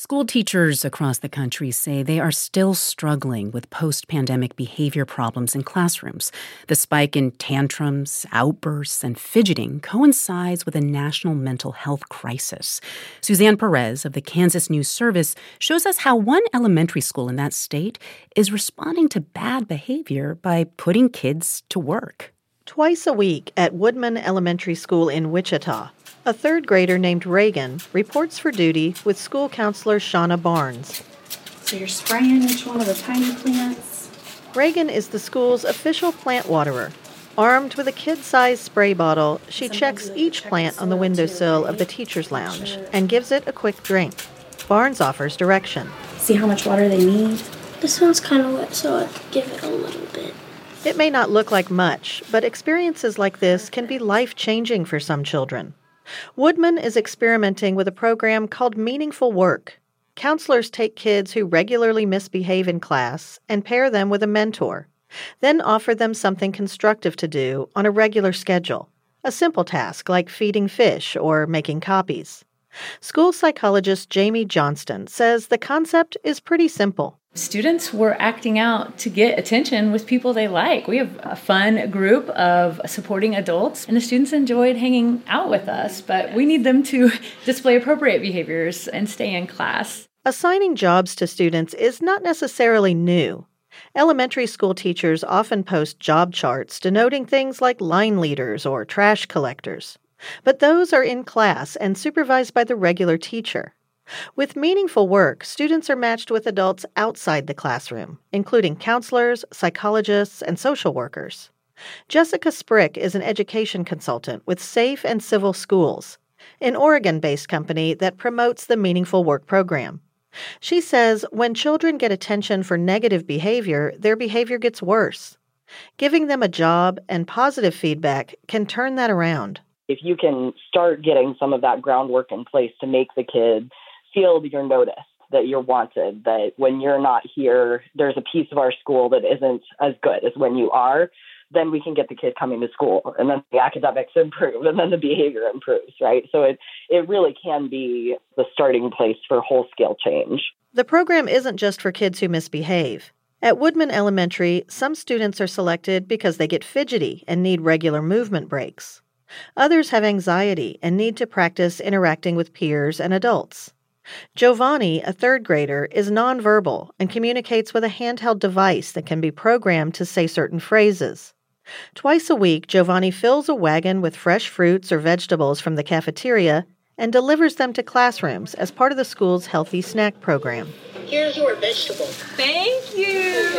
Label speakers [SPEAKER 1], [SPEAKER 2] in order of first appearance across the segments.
[SPEAKER 1] School teachers across the country say they are still struggling with post-pandemic behavior problems in classrooms. The spike in tantrums, outbursts, and fidgeting coincides with a national mental health crisis. Suzanne Perez of the Kansas News Service shows us how one elementary school in that state is responding to bad behavior by putting kids to work.
[SPEAKER 2] Twice a week at Woodman Elementary School in Wichita, a third grader named Reagan reports for duty with school counselor Shauna Barnes.
[SPEAKER 3] So you're spraying each one of the tiny plants?
[SPEAKER 2] Reagan is the school's official plant waterer. Armed with a kid-sized spray bottle, she checks each plant on the windowsill of the teacher's lounge and gives it a quick drink. Barnes offers direction.
[SPEAKER 3] See how much water they need?
[SPEAKER 4] This one's kind of wet, so I'll give it a little bit.
[SPEAKER 2] It may not look like much, but experiences like this can be life-changing for some children. Woodman is experimenting with a program called Meaningful Work. Counselors take kids who regularly misbehave in class and pair them with a mentor, then offer them something constructive to do on a regular schedule, a simple task like feeding fish or making copies. School psychologist Jamie Johnston says the concept is pretty simple.
[SPEAKER 5] Students were acting out to get attention with people they like. We have a fun group of supporting adults, and the students enjoyed hanging out with us, but we need them to display appropriate behaviors and stay in class.
[SPEAKER 2] Assigning jobs to students is not necessarily new. Elementary school teachers often post job charts denoting things like line leaders or trash collectors. But those are in class and supervised by the regular teacher. With Meaningful Work, students are matched with adults outside the classroom, including counselors, psychologists, and social workers. Jessica Sprick is an education consultant with Safe and Civil Schools, an Oregon-based company that promotes the Meaningful Work program. She says when children get attention for negative behavior, their behavior gets worse. Giving them a job and positive feedback can turn that around.
[SPEAKER 6] If you can start getting some of that groundwork in place to make the kid feel that you're noticed, that you're wanted, that when you're not here, there's a piece of our school that isn't as good as when you are, then we can get the kid coming to school, and then the academics improve, and then the behavior improves, right? So it really can be the starting place for whole-scale change.
[SPEAKER 2] The program isn't just for kids who misbehave. At Woodman Elementary, some students are selected because they get fidgety and need regular movement breaks. Others have anxiety and need to practice interacting with peers and adults. Giovanni, a third grader, is nonverbal and communicates with a handheld device that can be programmed to say certain phrases. Twice a week, Giovanni fills a wagon with fresh fruits or vegetables from the cafeteria and delivers them to classrooms as part of the school's healthy snack program.
[SPEAKER 4] Here's your vegetable.
[SPEAKER 5] Thank you!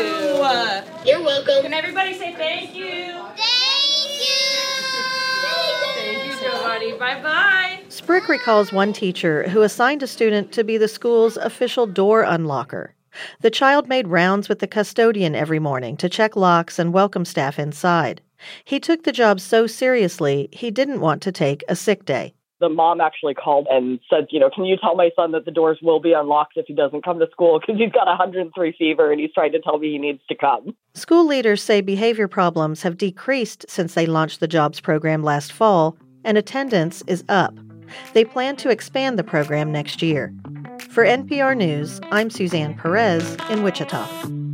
[SPEAKER 4] You're welcome.
[SPEAKER 5] Can everybody say thank you? Thank you, Giovanni. Bye-bye.
[SPEAKER 2] Sprick recalls one teacher who assigned a student to be the school's official door unlocker. The child made rounds with the custodian every morning to check locks and welcome staff inside. He took the job so seriously, he didn't want to take a sick day.
[SPEAKER 6] The mom actually called and said, can you tell my son that the doors will be unlocked if he doesn't come to school because he's got 103 fever and he's trying to tell me he needs to come.
[SPEAKER 2] School leaders say behavior problems have decreased since they launched the jobs program last fall, and attendance is up. They plan to expand the program next year. For NPR News, I'm Suzanne Perez in Wichita.